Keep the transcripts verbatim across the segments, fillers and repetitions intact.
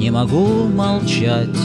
не могу молчать.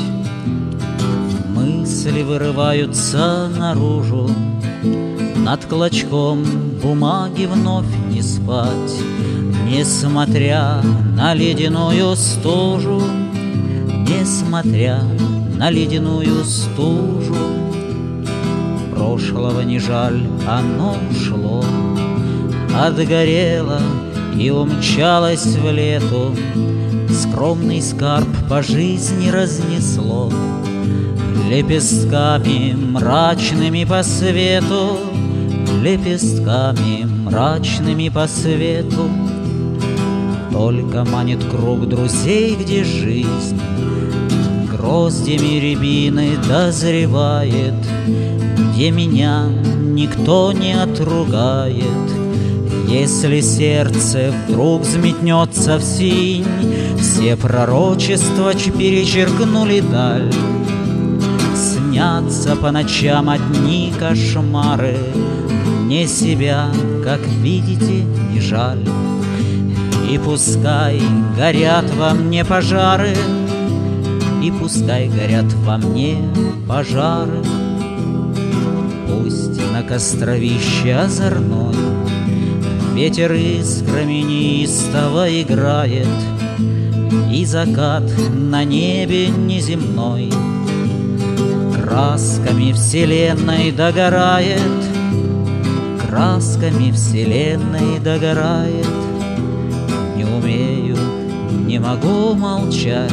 Мысли вырываются наружу, над клочком бумаги вновь не спать. Несмотря на ледяную стужу, несмотря на ледяную стужу, прошлого не жаль, оно ушло, отгорело и умчалось в лету. Скромный скарб по жизни разнесло лепестками мрачными по свету, лепестками мрачными по свету. Только манит круг друзей, где жизнь гроздями рябины дозревает, где меня никто не отругает. Если сердце вдруг взметнется в синь, все пророчества перечеркнули даль. Снятся по ночам одни кошмары, мне себя, как видите, не жаль. И пускай горят во мне пожары, и пускай горят во мне пожары. Пусть на костровище озорной ветер искрами неистово играет, и закат на небе неземной красками вселенной догорает, красками вселенной догорает. Не умею, не могу молчать,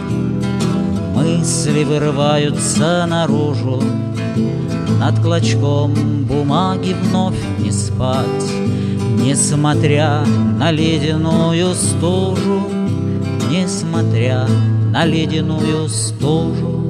мысли вырываются наружу, над клочком бумаги вновь не спать. Несмотря на ледяную стужу, несмотря на ледяную стужу,